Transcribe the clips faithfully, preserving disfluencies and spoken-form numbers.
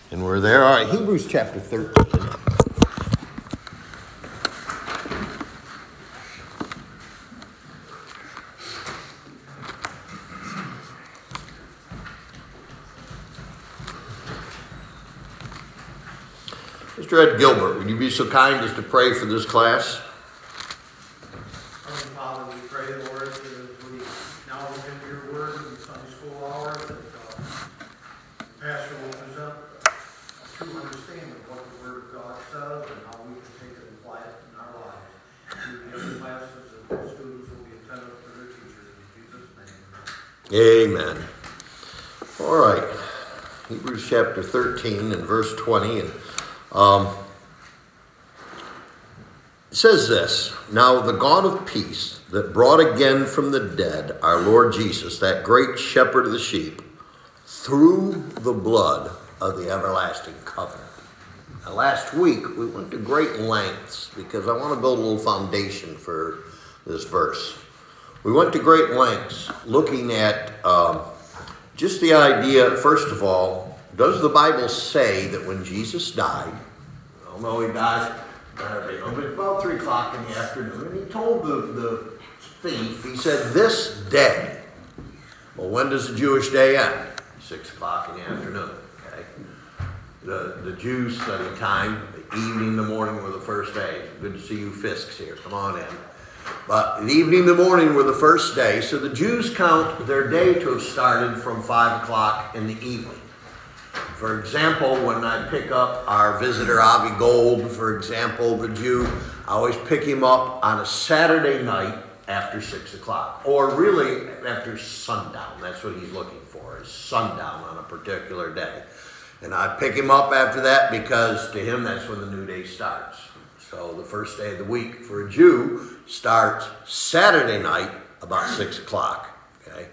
And we're there. All right, Hebrews chapter thirteen. Mister Ed Gilbert, would you be so kind as to pray for this class? Heavenly Father, we pray, Lord, that as we now look into your word in the Sunday school hour, that uh, Pastor will present a true understanding of what the word of God says and how we can take it and apply it in our lives. We give the classes and the students will be attentive to their teachers. In Jesus' name, Amen. All right. Hebrews chapter thirteen and verse twenty. And um, it says this, "Now the God of peace that brought again from the dead our Lord Jesus, that great shepherd of the sheep, through the blood of the everlasting covenant." Now, last week we went to great lengths because I want to build a little foundation for this verse. We went to great lengths looking at um, just the idea, first of all, does the Bible say that when Jesus died, I don't know, he died uh, about three o'clock in the afternoon, and he told the, the thief, he said, "This day." Well, when does the Jewish day end? Six o'clock in the afternoon. Okay. The the Jews study time, the evening, the morning were the first day. Good to see you Fisks here. Come on in. But the evening, the morning were the first day. So the Jews count their day to have started from five o'clock in the evening. For example, when I pick up our visitor Avi Gold, for example, the Jew, I always pick him up on a Saturday night after six o'clock, or really after sundown. That's what he's looking for, is sundown on a particular day. And I pick him up after that because to him that's when the new day starts. So the first day of the week for a Jew starts Saturday night about six o'clock. Okay.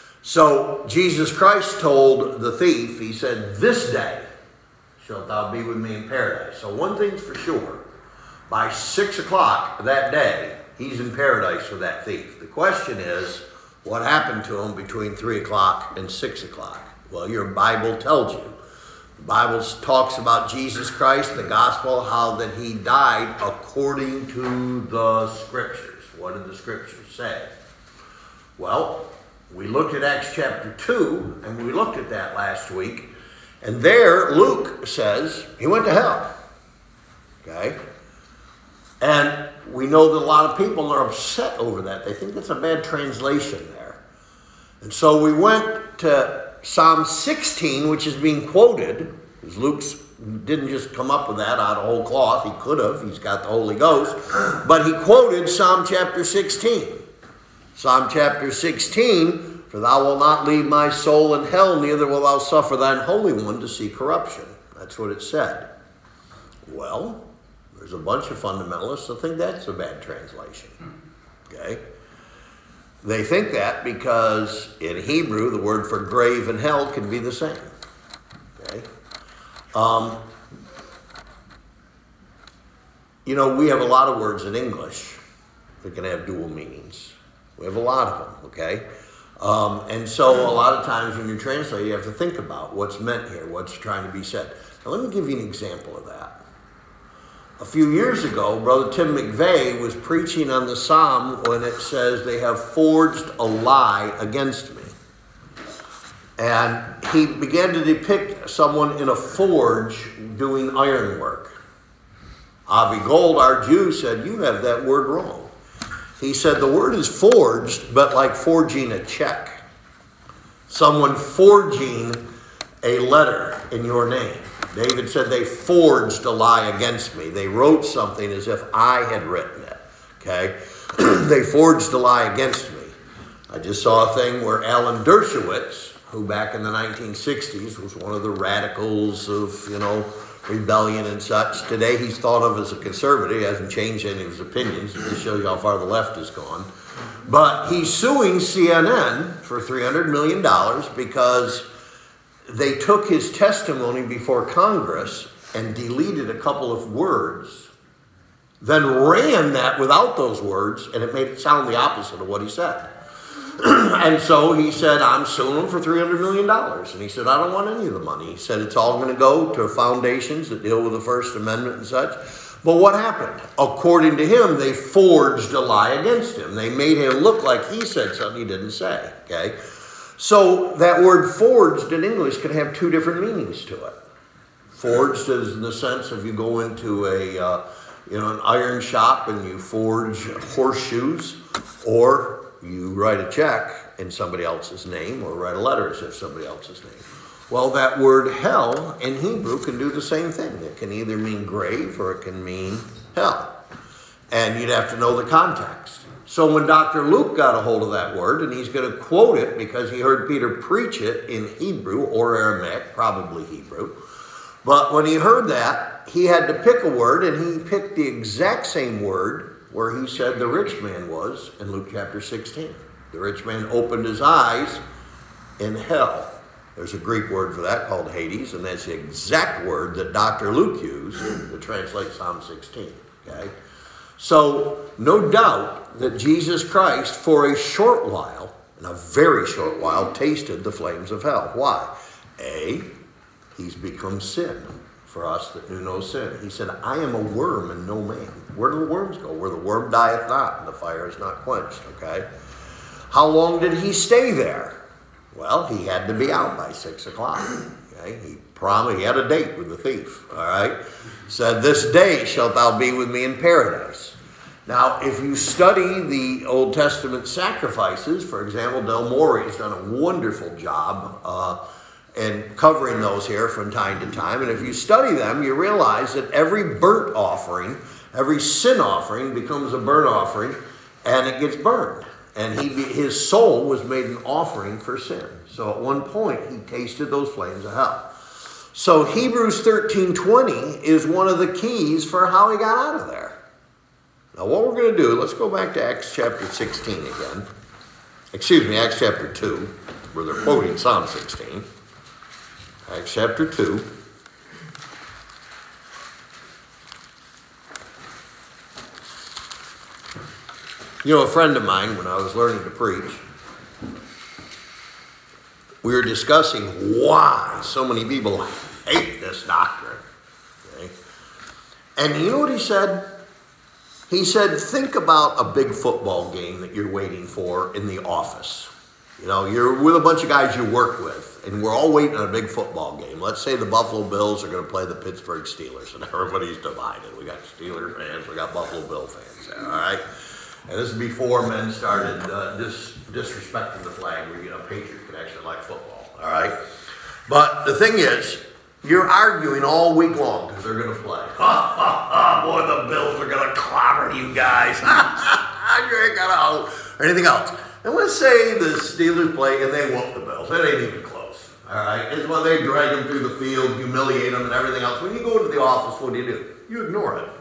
So Jesus Christ told the thief, he said, "This day shalt thou be with me in paradise." So one thing's for sure, by six o'clock that day, he's in paradise with that thief. The question is, what happened to him between three o'clock and six o'clock? Well, your Bible tells you. The Bible talks about Jesus Christ, the gospel, how that he died according to the scriptures. What did the scriptures say? Well, we looked at Acts chapter two, and we looked at that last week. And there, Luke says he went to hell. Okay? And we know that a lot of people are upset over that. They think that's a bad translation there. And so we went to Psalm sixteen, which is being quoted, because Luke didn't just come up with that out of whole cloth. He could have. He's got the Holy Ghost. But he quoted Psalm chapter sixteen. Psalm chapter sixteen, "For thou wilt not leave my soul in hell, neither wilt thou suffer thine Holy One to see corruption." That's what it said. Well, there's a bunch of fundamentalists that think that's a bad translation. Okay? They think that because in Hebrew, the word for grave and hell can be the same. Okay? Um, you know, we have a lot of words in English that can have dual meanings. We have a lot of them, okay? Um, and so a lot of times when you translate, you have to think about what's meant here, what's trying to be said. Now, let me give you an example of that. A few years ago, Brother Tim McVeigh was preaching on the Psalm when it says, "They have forged a lie against me." And he began to depict someone in a forge doing ironwork. Avi Gold, our Jew, said, "You have that word wrong." He said, the word is forged, but like forging a check. Someone forging a letter in your name. David said they forged a lie against me. They wrote something as if I had written it. Okay? They forged a lie against me. I just saw a thing where Alan Dershowitz, who back in the nineteen sixties was one of the radicals of, you know, rebellion and such. Today he's thought of as a conservative. He hasn't changed any of his opinions. It just shows you how far the left has gone. But he's suing C N N for three hundred million dollars because they took his testimony before Congress and deleted a couple of words, then ran that without those words, and it made it sound the opposite of what he said. And so he said, I'm suing them for three hundred million dollars. And he said, I don't want any of the money. He said, it's all going to go to foundations that deal with the First Amendment and such. But what happened? According to him, they forged a lie against him. They made him look like he said something he didn't say. Okay? So that word forged in English can have two different meanings to it. Forged is in the sense of you go into a uh, you know an iron shop and you forge horseshoes, or you write a check in somebody else's name, or write a letter as if somebody else's name. Well, that word hell in Hebrew can do the same thing. It can either mean grave or it can mean hell. And you'd have to know the context. So when Doctor Luke got a hold of that word, and he's going to quote it because he heard Peter preach it in Hebrew or Aramaic, probably Hebrew. But when he heard that, he had to pick a word, and he picked the exact same word where he said the rich man was in Luke chapter sixteen. The rich man opened his eyes in hell. There's a Greek word for that called Hades, and that's the exact word that Doctor Luke used to translate Psalm sixteen. Okay? So, no doubt that Jesus Christ, for a short while, and a very short while, tasted the flames of hell. Why? A, he's become sin for us that knew no sin. He said, I am a worm and no man. Where do the worms go? Where the worm dieth not, and the fire is not quenched. Okay? How long did he stay there? Well, he had to be out by six o'clock. Okay? He promised, he had a date with the thief. All right? Said, this day shalt thou be with me in paradise. Now, if you study the Old Testament sacrifices, for example, Del Mori's done a wonderful job uh, in covering those here from time to time. And if you study them, you realize that every burnt offering, every sin offering becomes a burnt offering, and it gets burned. And he, his soul was made an offering for sin. So at one point, he tasted those flames of hell. So Hebrews thirteen twenty is one of the keys for how he got out of there. Now what we're going to do, let's go back to Acts chapter sixteen again. Excuse me, Acts chapter two, where they're quoting Psalm sixteen. Acts chapter two. You know, a friend of mine, when I was learning to preach, we were discussing why so many people hate this doctrine. Okay? And you know what he said? He said, think about a big football game that you're waiting for in the office. You know, you're with a bunch of guys you work with, and we're all waiting on a big football game. Let's say the Buffalo Bills are going to play the Pittsburgh Steelers, and everybody's divided. We got Steelers fans, we got Buffalo Bill fans there, all right? And this is before men started uh, dis- disrespecting the flag, where you know, a patriot could actually like football, all right? But the thing is, you're arguing all week long because they're going to play. Ha, ha, ha, boy, the Bills are going to clobber you guys. You ain't got to, or anything else. And let's say the Steelers play and they whoop the Bills. It ain't even close, all right? It's when they drag them through the field, humiliate them and everything else. When you go to the office, what do you do? You ignore it.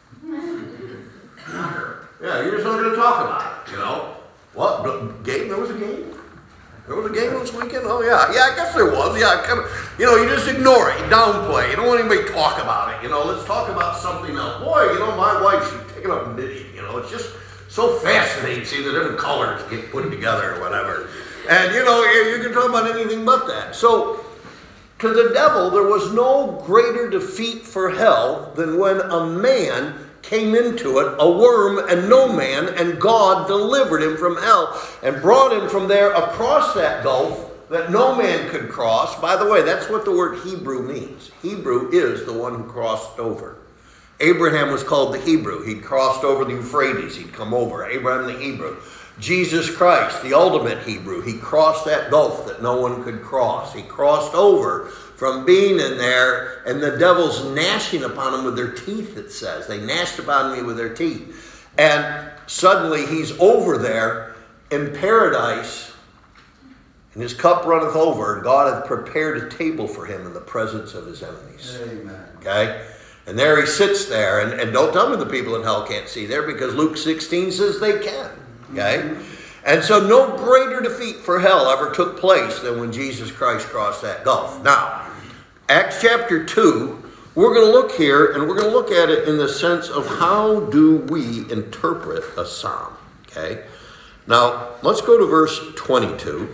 Yeah, you're just not going to talk about it, you know. What? Game? There was a game? There was a game this weekend? Oh, yeah. Yeah, I guess there was. Yeah, kind of, you know, you just ignore it. You downplay. You don't want anybody to talk about it. You know, let's talk about something else. Boy, you know, my wife, she's taking up knitting. You know, it's just so fascinating to see the different colors get put together or whatever. And, you know, you can talk about anything but that. So, to the devil, there was no greater defeat for hell than when a man came into it, a worm and no man, and God delivered him from hell and brought him from there across that gulf that no man could cross. By the way, that's what the word Hebrew means. Hebrew is the one who crossed over. Abraham was called the Hebrew. He'd crossed over the Euphrates. He'd come over. Abraham the Hebrew. Jesus Christ, the ultimate Hebrew, he crossed that gulf that no one could cross. He crossed over from being in there, and the devil's gnashing upon him with their teeth, it says. They gnashed upon me with their teeth. And suddenly he's over there in paradise, and his cup runneth over, and God hath prepared a table for him in the presence of his enemies. Amen. Okay? And there he sits there, and, and don't tell me the people in hell can't see there, because Luke sixteen says they can. Okay? Mm-hmm. And so no greater defeat for hell ever took place than when Jesus Christ crossed that gulf. Now, Acts chapter two, we're going to look here, and we're going to look at it in the sense of how do we interpret a psalm. Okay? Now, let's go to verse twenty-two.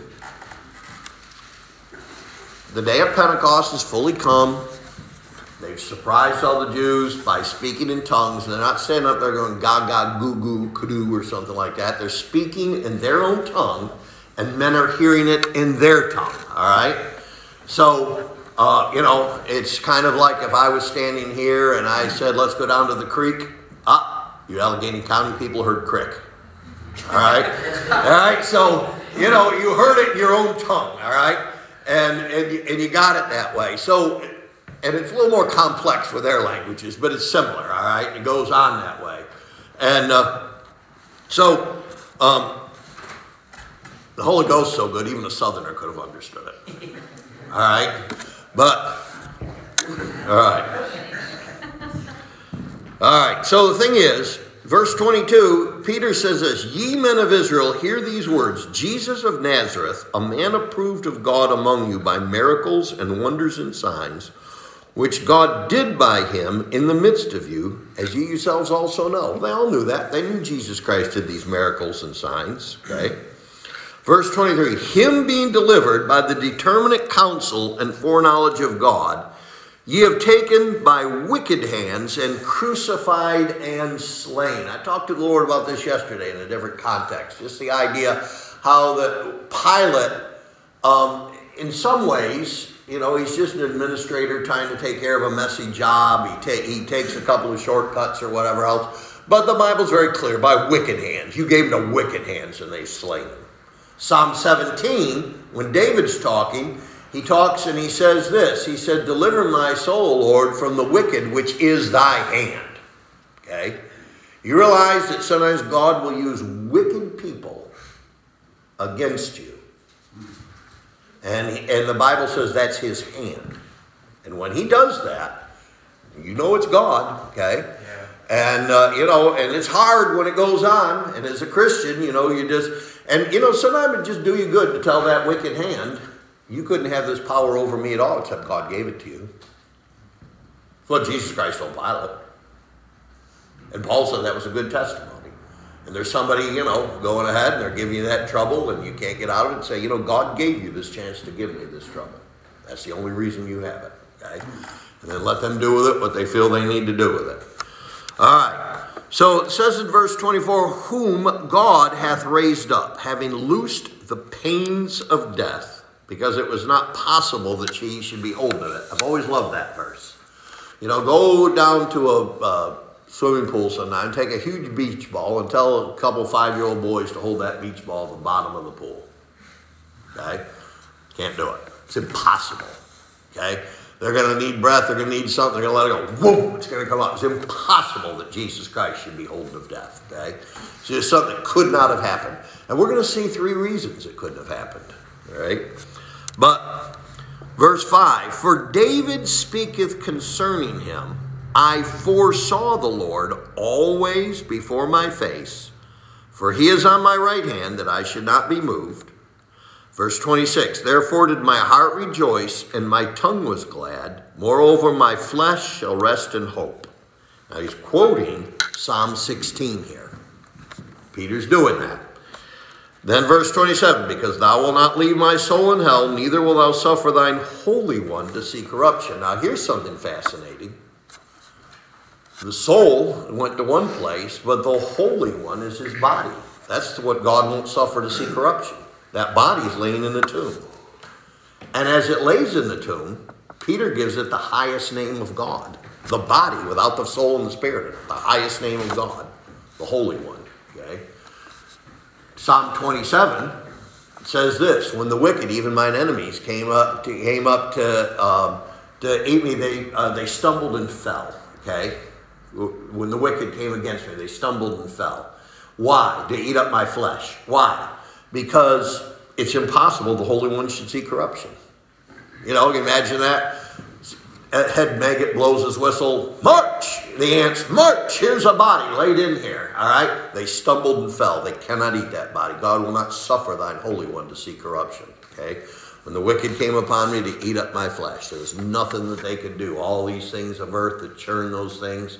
The day of Pentecost is fully come. They've surprised all the Jews by speaking in tongues. They're not standing up there going gaga, goo goo, kudu or something like that. They're speaking in their own tongue, and men are hearing it in their tongue. All right? So, uh, you know, it's kind of like if I was standing here and I said, let's go down to the creek. Ah, you Allegheny County people heard crick. All right? All right? So, you know, you heard it in your own tongue. All right? And, and, you, and you got it that way. So, and it's a little more complex with their languages, but it's similar, all right? It goes on that way. And uh, so, um, the Holy Ghost's so good, even a Southerner could have understood it. All right? But, all right. All right, so the thing is, verse twenty-two, Peter says this, ye men of Israel, hear these words, Jesus of Nazareth, a man approved of God among you by miracles and wonders and signs, which God did by him in the midst of you, as ye yourselves also know. They all knew that. They knew Jesus Christ did these miracles and signs. Okay. Verse twenty-three, him being delivered by the determinate counsel and foreknowledge of God, ye have taken by wicked hands and crucified and slain. I talked to the Lord about this yesterday in a different context. Just the idea how the Pilate, um, in some ways, you know, he's just an administrator trying to take care of a messy job. He, ta- he takes a couple of shortcuts or whatever else. But the Bible's very clear, by wicked hands. You gave them to wicked hands and they slain him. Psalm seventeen, when David's talking, he talks and he says this. He said, deliver my soul, Lord, from the wicked, which is thy hand. Okay? You realize that sometimes God will use wicked people against you. And, and the Bible says that's his hand. And when he does that, you know it's God, okay? Yeah. And, uh, you know, and it's hard when it goes on. And as a Christian, you know, you just, and, you know, sometimes it just do you good to tell that wicked hand, you couldn't have this power over me at all except God gave it to you. That's what Jesus Christ told Pilate. And Paul said that was a good testimony. And there's somebody, you know, going ahead and they're giving you that trouble and you can't get out of it and say, you know, God gave you this chance to give me this trouble. That's the only reason you have it. Okay? And then let them do with it what they feel they need to do with it. All right. So it says in verse twenty-four, whom God hath raised up, having loosed the pains of death, because it was not possible that she should be holding it. I've always loved that verse. You know, go down to a uh, swimming pool sometime, take a huge beach ball and tell a couple five-year-old boys to hold that beach ball at the bottom of the pool. Okay? Can't do it. It's impossible. Okay? They're going to need breath. They're going to need something. They're going to let it go. Whoa! It's going to come up. It's impossible that Jesus Christ should be holding of death. Okay? It's just something that could not have happened. And we're going to see three reasons it couldn't have happened. All right? But, verse five, for David speaketh concerning him, I foresaw the Lord always before my face, for he is on my right hand, that I should not be moved. Verse twenty-six, therefore did my heart rejoice, and my tongue was glad. Moreover, my flesh shall rest in hope. Now he's quoting Psalm sixteen here. Peter's doing that. Then verse twenty-seven, because thou wilt not leave my soul in hell, neither wilt thou suffer thine Holy One to see corruption. Now here's something fascinating. The soul went to one place, but the Holy One is his body. That's what God won't suffer to see corruption. That body's laying in the tomb. And as it lays in the tomb, Peter gives it the highest name of God. The body without the soul and the spirit, the highest name of God, the Holy One. Okay? Psalm twenty-seven says this, when the wicked, even mine enemies, came up to, came up to, um, to eat me, they, uh, they stumbled and fell. Okay? When the wicked came against me, they stumbled and fell. Why? To eat up my flesh. Why? Because it's impossible the Holy One should see corruption. You know, imagine that. Head maggot blows his whistle. March! The ants, march! Here's a body laid in here. All right? They stumbled and fell. They cannot eat that body. God will not suffer thine Holy One to see corruption. Okay? When the wicked came upon me to eat up my flesh, there was nothing that they could do. All these things of earth that churn those things.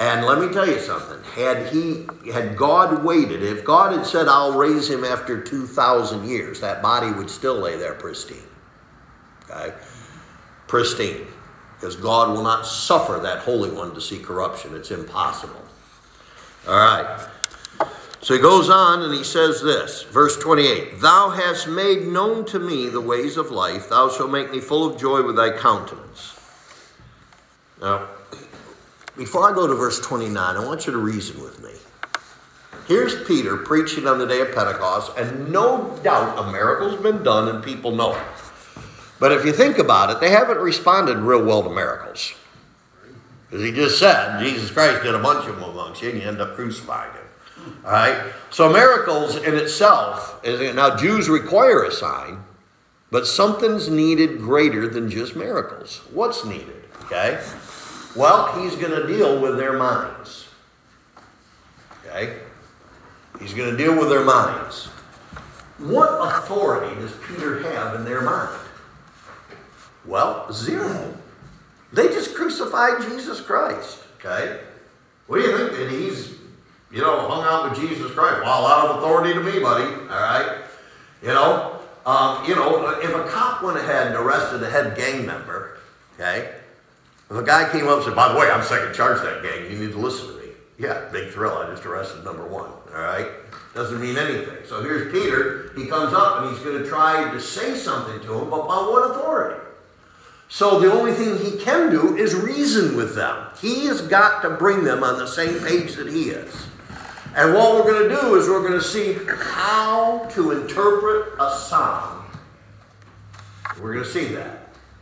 And let me tell you something. Had he, had God waited, if God had said, I'll raise him after two thousand years, that body would still lay there pristine. Okay? Pristine. Because God will not suffer that Holy One to see corruption. It's impossible. All right. So he goes on and he says this, verse twenty-eight, Thou hast made known to me the ways of life. Thou shalt make me full of joy with thy countenance. Now, before I go to verse twenty-nine, I want you to reason with me. Here's Peter preaching on the day of Pentecost, and no doubt a miracle's been done and people know it. But if you think about it, they haven't responded real well to miracles. Because he just said, Jesus Christ did a bunch of them amongst you, and you end up crucifying him. All right? So miracles in itself, is, now Jews require a sign, but something's needed greater than just miracles. What's needed? Okay? Well, he's going to deal with their minds. Okay? He's going to deal with their minds. What authority does Peter have in their mind? Well, zero. They just crucified Jesus Christ. Okay? What do you think? That he's, you know, hung out with Jesus Christ? Well, a lot of authority to me, buddy. All right? You know? Um, you know, if a cop went ahead and arrested a head gang member, okay? If a guy came up and said, by the way, I'm second charge of that gang, you need to listen to me. Yeah, big thrill. I just arrested number one. All right? Doesn't mean anything. So here's Peter. He comes up and he's going to try to say something to him about what authority. So the only thing he can do is reason with them. He has got to bring them on the same page that he is. And what we're going to do is we're going to see how to interpret a psalm. We're going to see that.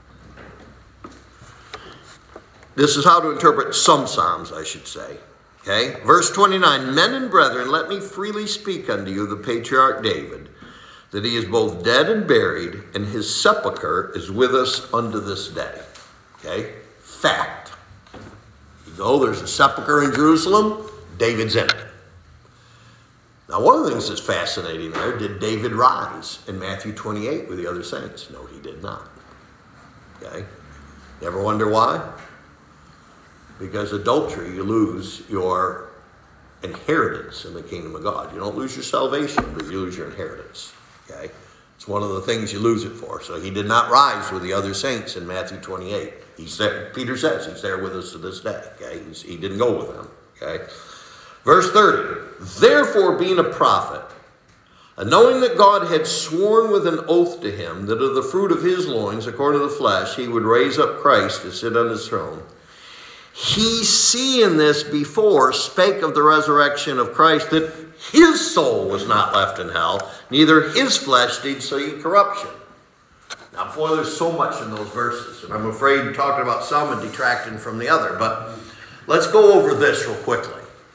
This is how to interpret some psalms, I should say. Okay? Verse twenty-nine, Men and brethren, let me freely speak unto you the patriarch David, that he is both dead and buried, and his sepulchre is with us unto this day. Okay? Fact. You go, there's a sepulchre in Jerusalem, David's in it. Now, one of the things that's fascinating there, did David rise in Matthew twenty-eight with the other saints? No, he did not. Okay? You ever wonder why? Because adultery, you lose your inheritance in the kingdom of God. You don't lose your salvation, but you lose your inheritance. Okay? It's one of the things you lose it for. So he did not rise with the other saints in Matthew twenty-eight. He's there, Peter says he's there with us to this day. Okay? He's, he didn't go with them. Okay? Verse thirty, Therefore being a prophet, and knowing that God had sworn with an oath to him that of the fruit of his loins, according to the flesh, he would raise up Christ to sit on his throne, he, seeing this before, spake of the resurrection of Christ, that his soul was not left in hell, neither his flesh did see corruption. Now, boy, there's so much in those verses, and I'm afraid talking about some and detracting from the other, but let's go over this real quickly.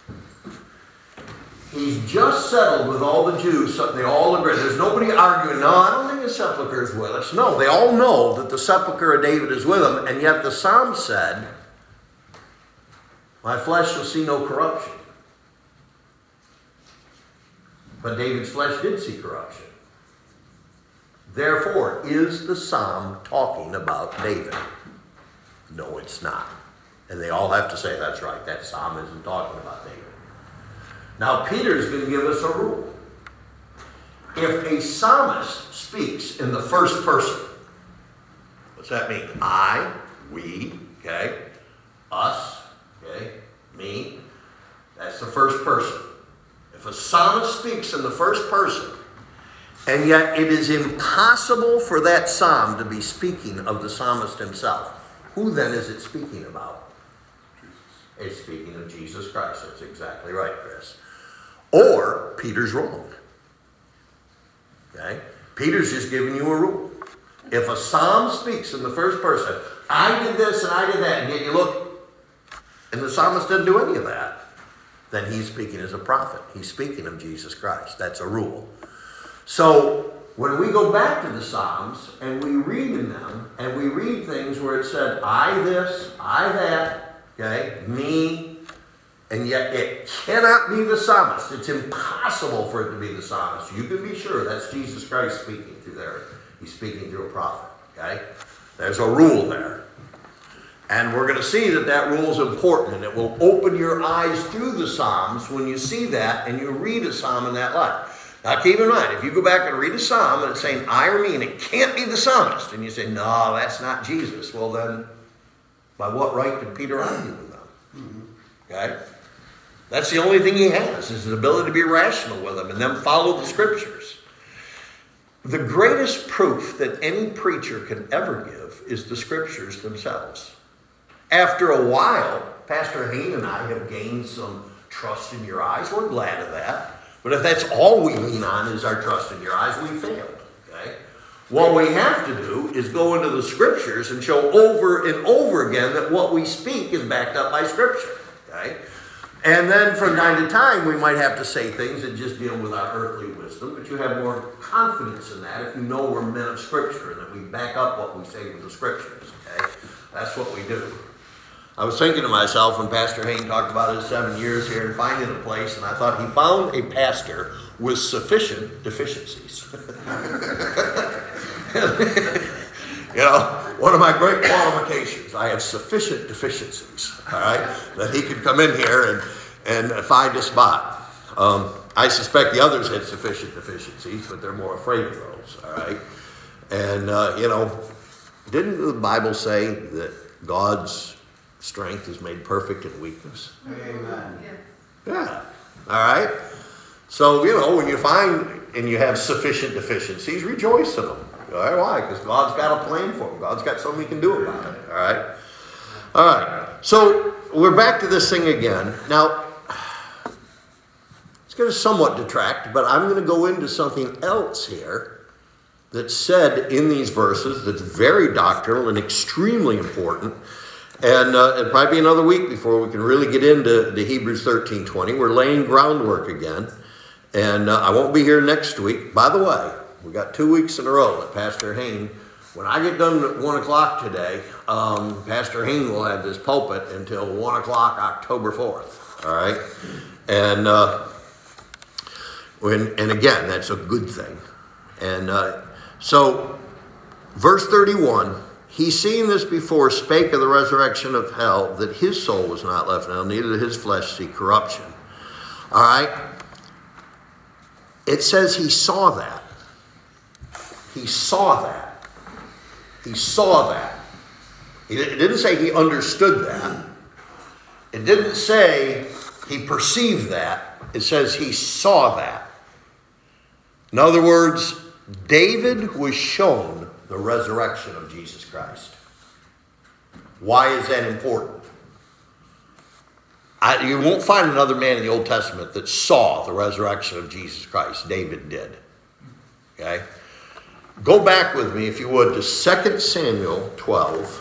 He's just settled with all the Jews, so they all agree. There's nobody arguing, no, I don't think the sepulchre is with us. No, they all know that the sepulchre of David is with them, and yet the psalm said, my flesh shall see no corruption. But David's flesh did see corruption. Therefore, is the psalm talking about David? No, it's not. And they all have to say, that's right, that psalm isn't talking about David. Now, Peter's going to give us a rule. If a psalmist speaks in the first person, what's that mean? I, we, okay, us, okay, me, that's the first person. If a psalmist speaks in the first person, and yet it is impossible for that psalm to be speaking of the psalmist himself, who then is it speaking about? Jesus. It's speaking of Jesus Christ. That's exactly right, Chris. Or Peter's wrong. Okay? Peter's just giving you a rule. If a psalm speaks in the first person, I did this and I did that, and yet you look, and the psalmist didn't do any of that, then he's speaking as a prophet. He's speaking of Jesus Christ. That's a rule. So when we go back to the Psalms and we read in them, and we read things where it said, I this, I that, okay, me, and yet it cannot be the psalmist. It's impossible for it to be the psalmist. You can be sure that's Jesus Christ speaking through there. He's speaking through a prophet, okay? There's a rule there. And we're going to see that that rule is important, and it will open your eyes through the Psalms when you see that and you read a Psalm in that light. Now keep in mind, if you go back and read a Psalm and it's saying I or me, and it can't be the psalmist, and you say, no, that's not Jesus, well then, by what right did Peter argue with them? Mm-hmm. Okay? That's the only thing he has, is his ability to be rational with them and then follow the scriptures. The greatest proof that any preacher can ever give is the scriptures themselves. After a while, Pastor Hain and I have gained some trust in your eyes. We're glad of that. But if that's all we lean on is our trust in your eyes, we failed. Okay? What we have to do is go into the scriptures and show over and over again that what we speak is backed up by scripture. Okay? And then from time to time, we might have to say things that just deal with our earthly wisdom, but you have more confidence in that if you know we're men of scripture and that we back up what we say with the scriptures. Okay? That's what we do. I was thinking to myself when Pastor Hain talked about his seven years here and finding a place, and I thought he found a pastor with sufficient deficiencies. You know, one of my great qualifications, I have sufficient deficiencies, all right, that he could come in here and, and find a spot. Um, I suspect the others had sufficient deficiencies, but they're more afraid of those, all right? And, uh, you know, didn't the Bible say that God's strength is made perfect in weakness? Amen. Yeah. All right. So, you know, when you find and you have sufficient deficiencies, rejoice in them. All right. Why? Because God's got a plan for them. God's got something he can do about it. All right. All right. So we're back to this thing again. Now, it's going to somewhat detract, but I'm going to go into something else here that's said in these verses that's very doctrinal and extremely important. And uh, it'll probably be another week before we can really get into the Hebrews thirteen twenty. We're laying groundwork again. And uh, I won't be here next week. By the way, we got two weeks in a row that Pastor Hain, when I get done at one o'clock today, um, Pastor Hain will have this pulpit until one o'clock October fourth. All right? And, uh, when, and again, that's a good thing. And uh, so, verse thirty-one, he, seeing this before, spake of the resurrection of hell, that his soul was not left in hell, neither did his flesh see corruption. All right? It says he saw that. He saw that. He saw that. It didn't say he understood that. It didn't say he perceived that. It says he saw that. In other words, David was shown the resurrection of Jesus Christ. Why is that important? I, you won't find another man in the Old Testament that saw the resurrection of Jesus Christ. David did. Okay? Go back with me, if you would, to Second Samuel twelve.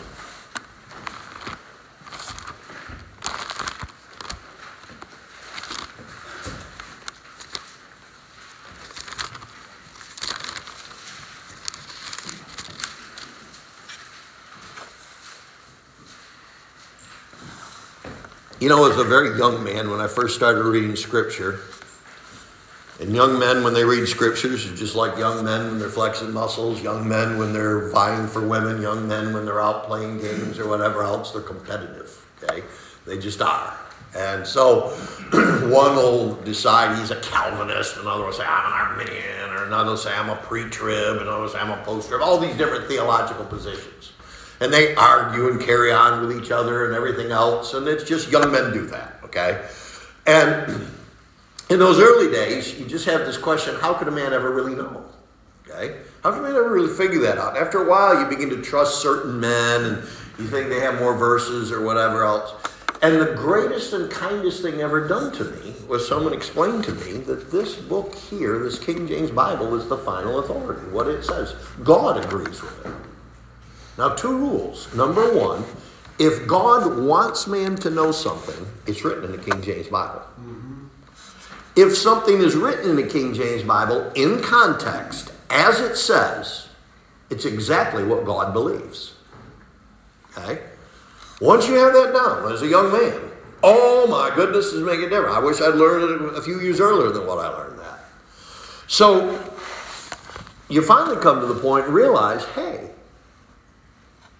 You know, as a very young man, when I first started reading Scripture, and young men, when they read Scriptures, are just like young men when they're flexing muscles, young men when they're vying for women, young men when they're out playing games or whatever else, they're competitive, okay? They just are. And so one will decide he's a Calvinist, another will say, I'm an Arminian, or another will say, I'm a pre-trib, another will say, I'm a post-trib, all these different theological positions. And they argue and carry on with each other and everything else. And it's just young men do that, okay? And in those early days, you just have this question, how could a man ever really know? Okay? How can a man ever really figure that out? After a while, you begin to trust certain men and you think they have more verses or whatever else. And the greatest and kindest thing ever done to me was someone explained to me that this book here, this King James Bible, is the final authority. What it says. God agrees with it. Now, two rules. Number one, if God wants man to know something, it's written in the King James Bible. Mm-hmm. If something is written in the King James Bible in context, as it says, it's exactly what God believes. Okay? Once you have that down as a young man, oh my goodness, this is making a difference. I wish I'd learned it a few years earlier than what I learned that. So, you finally come to the point and realize, hey,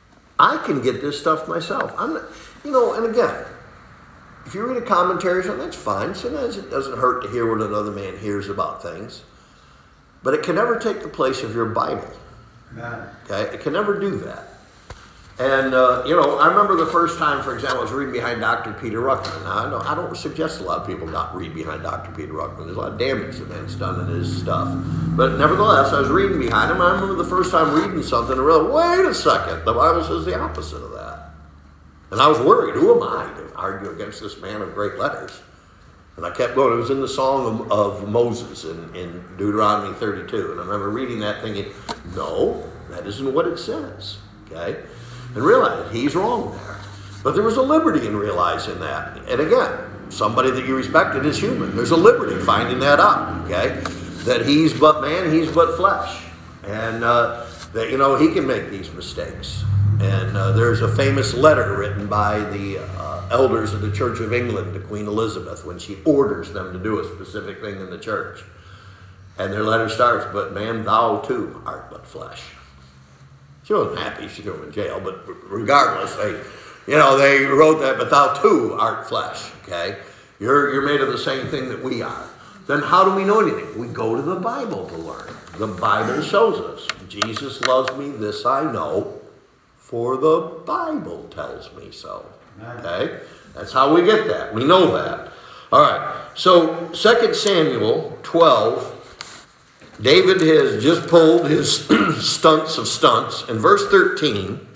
I can get this stuff myself. I'm not, you know, and again, if you read a commentary, that's fine. Sometimes it doesn't hurt to hear what another man hears about things. But it can never take the place of your Bible. Amen. Okay? It can never do that. And, uh, you know, I remember the first time, for example, I was reading behind Doctor Peter Ruckman. Now, I don't, I don't suggest a lot of people not read behind Doctor Peter Ruckman. There's a lot of damage the man's done in his stuff. But nevertheless, I was reading behind him. I remember the first time reading something and realized, wait a second, the Bible says the opposite of that. And I was worried, who am I to argue against this man of great letters? And I kept going. It was in the Song of, of Moses in, in Deuteronomy thirty-two. And I remember reading that thinking, no, that isn't what it says. Okay? And realized he's wrong there. But there was a liberty in realizing that. And again, somebody that you respected is human. There's a liberty finding that out. Okay? That he's but man, he's but flesh. And uh, that, you know, he can make these mistakes. And uh, there's a famous letter written by the uh, elders of the Church of England to Queen Elizabeth when she orders them to do a specific thing in the church. And their letter starts, but man, thou too art but flesh. She wasn't happy she threw him in jail, but regardless, they, you know, they wrote that, but thou too art flesh, okay? You're, you're made of the same thing that we are. Then how do we know anything? We go to the Bible to learn. The Bible shows us. Jesus loves me, this I know, for the Bible tells me so. Okay? That's how we get that. We know that. All right. So, Second Samuel twelve, David has just pulled his stunts of stunts. In verse thirteen,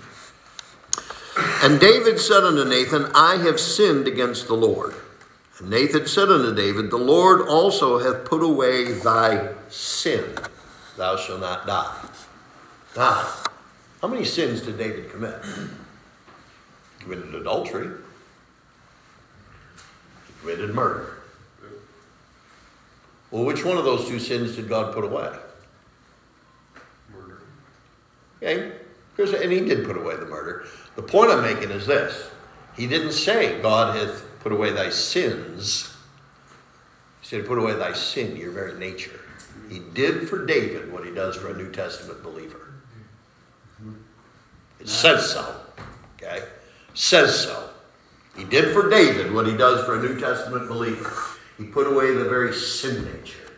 and David said unto Nathan, I have sinned against the Lord. And Nathan said unto David, the Lord also hath put away thy sin. Thou shalt not die. Now, how many sins did David commit? He committed adultery. He committed murder. Well, which one of those two sins did God put away? Murder. Okay, and he did put away the murder. The point I'm making is this. He didn't say God hath put away thy sins. He said put away thy sin, your very nature. He did for David what he does for a New Testament believer. It says so. Okay? Says so. He did for David what he does for a New Testament believer. He put away the very sin nature.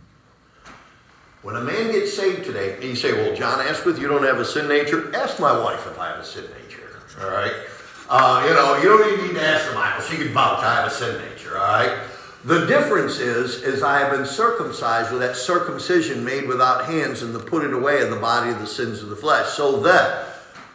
When a man gets saved today, and you say, well, John Asquith, you don't have a sin nature? Ask my wife if I have a sin nature. All right? Uh, you know, you don't even need to ask the Bible. She can vouch I have a sin nature. All right? The difference is, is I have been circumcised with that circumcision made without hands and the putting away of the body of the sins of the flesh, so that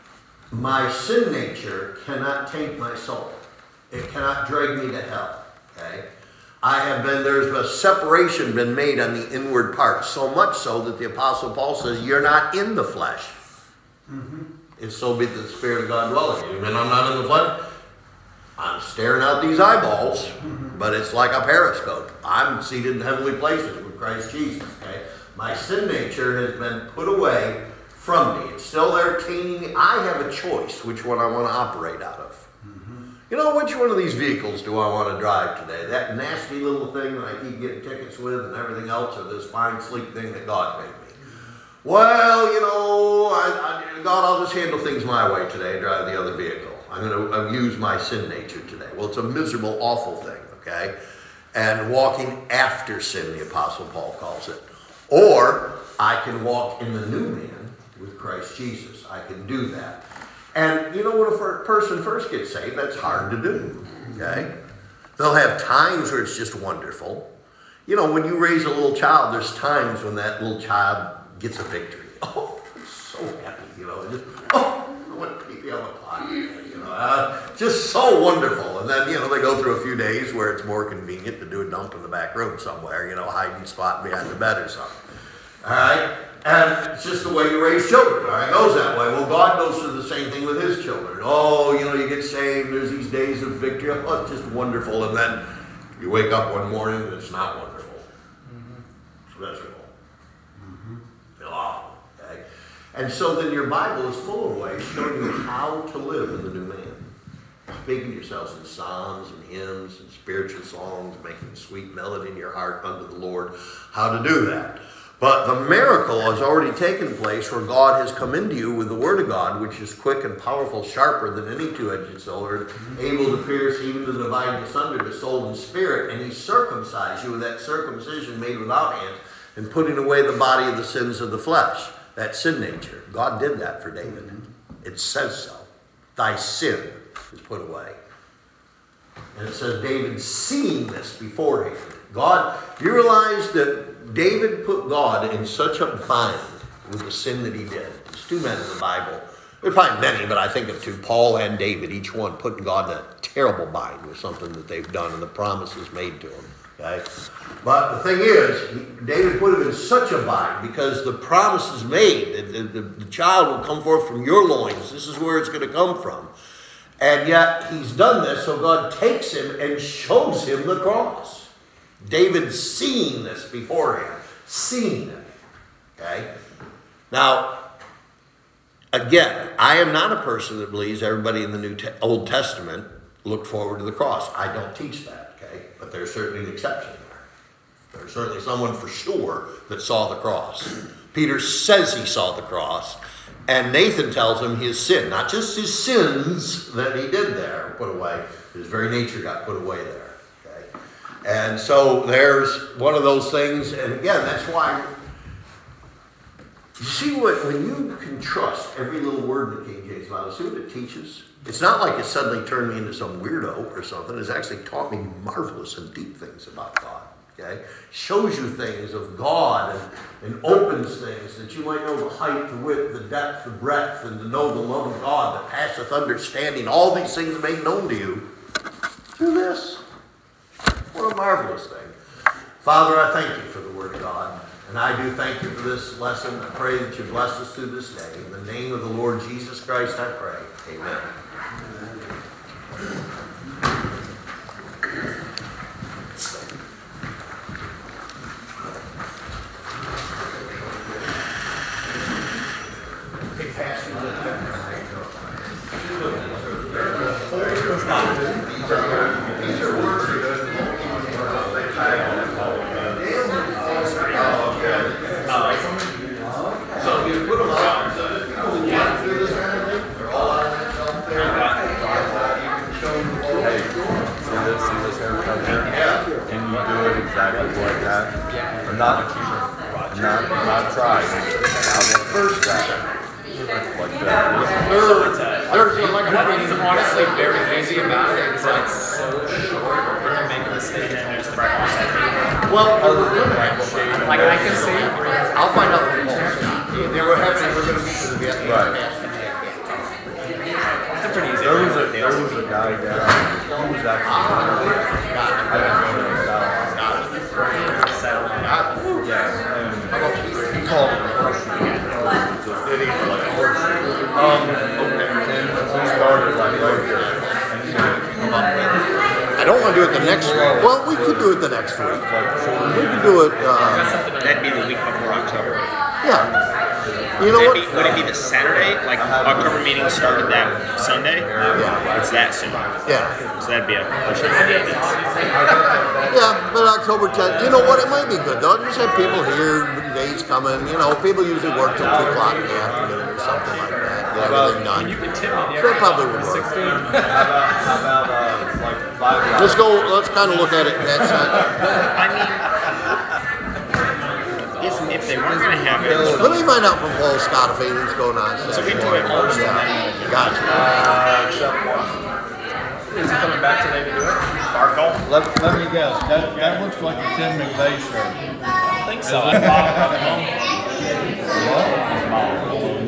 my sin nature cannot taint my soul. It cannot drag me to hell. Okay? I have been, there's a separation been made on the inward part, so much so that the Apostle Paul says, you're not in the flesh. Mm-hmm. If so be the Spirit of God dwelling in you. And I'm not in the flesh. I'm staring out these eyeballs, mm-hmm. but it's like a periscope. I'm seated in heavenly places with Christ Jesus. Okay? My sin nature has been put away from me. It's still there tainting me. I have a choice which one I want to operate out of. Mm-hmm. You know, which one of these vehicles do I want to drive today? That nasty little thing that I keep getting tickets with and everything else, or this fine, sleek thing that God made me? Well, you know, I, I, God, I'll just handle things my way today and drive the other vehicle. I'm going to use my sin nature today. Well, it's a miserable, awful thing, okay? And walking after sin, the Apostle Paul calls it. Or I can walk in the new man with Christ Jesus. I can do that. And you know, when a person first gets saved, that's hard to do, okay? They'll have times where it's just wonderful. You know, when you raise a little child, there's times when that little child gets a victory. Oh, I'm so happy, you know. Just, oh, I want to keep you on the pot, you know. Uh, just so wonderful. And then, you know, they go through a few days where it's more convenient to do a dump in the back room somewhere, you know, hiding spot behind the bed or something. All right? And it's just the way you raise children, all right? It goes that way. Well, God goes through the same thing with his children. Oh, you know, you get saved, there's these days of victory. Oh, it's just wonderful. And then you wake up one morning and it's not wonderful. Mm-hmm. It's miserable. Mm-hmm. Oh, okay? And so then your Bible is full of ways showing you how to live in the new man. Speaking to yourselves in psalms and hymns and spiritual songs, making sweet melody in your heart unto the Lord, how to do that. But the miracle has already taken place where God has come into you with the Word of God, which is quick and powerful, sharper than any two-edged sword, able to pierce even to the dividing asunder the soul and spirit, and He circumcised you with that circumcision made without hands, and putting away the body of the sins of the flesh, that sin nature. God did that for David. It says so. Thy sin is put away. And it says David seeing this beforehand. God, you realize that David put God in such a bind with the sin that he did. There's two men in the Bible. There are probably many, but I think of two, Paul and David, each one putting God in a terrible bind with something that they've done and the promises made to him. Okay? But the thing is, David put him in such a bind because the promise is made that the, the, the child will come forth from your loins. This is where it's going to come from. And yet he's done this, so God takes him and shows him the cross. David seeing this beforehand, seeing it. Okay? Now, again, I am not a person that believes everybody in the New Te- Old Testament looked forward to the cross. I don't teach that, okay? But there's certainly an exception there. There's certainly someone for sure that saw the cross. Peter says he saw the cross, and Nathan tells him his sin, not just his sins that he did there, put away, his very nature got put away there. And so there's one of those things, and again, that's why, you see what, when you can trust every little word in the King James Bible, see what it teaches? It's not like it suddenly turned me into some weirdo or something. It's actually taught me marvelous and deep things about God, okay? Shows you things of God and, and opens things that you might know the height, the width, the depth, the breadth, and to know the love of God that passeth understanding. All these things made known to you through this. What a marvelous thing. Father, I thank you for the Word of God. And I do thank you for this lesson. I pray that you bless us through this day. In the name of the Lord Jesus Christ, I pray. Amen. Hey, Pastor, these are words. So you put them out, so that people who want to do this kind of thing, they're all out there. You can show them all the way. See this, see this haircut here? Yeah. And you do it exactly like that. Not, not, not try. Now the first step. Like that. Third, third, so like It's honestly very easy about it because it's so short. You can make a mistake and there's the breakfast. well, Like I can see. I'll find out from Paul. They were having, we're going to meet for the Vietnam. Right. It's a pretty easy. There was a, there was a guy down, he was actually, I didn't know him Settle. Yeah, and he called it a horseshoe. Did he? Like a horseshoe. Um, okay. And he started like right there. And he said, come up with I don't want to do it the next week. Well, we could do it the next week. We could do it, uh, That'd be the week before October. yeah. You know Would what? it be, would it be the Saturday? Like October meeting started that Sunday? Yeah. It's that soon. Yeah. So that'd be a push. Yeah, but October tenth, you know what, it might be good though. Just have people here, days coming, you know, people usually work till two o'clock in the afternoon or something like that. Get everything done. You can tip me So it probably would work. sixteen. How about, how about, uh, like five hours? Let's go, let's kind of look at it that side. I mean, if, if they weren't going to have it, Let me find out from Paul Scott if anything's going on. so we do it first and then Yeah, gotcha. Uh, except one. Is he coming back today to do it? Barkle. Let, let me guess, that, that looks like a Tim McVeigh shirt. I think so. I bought it from home. What?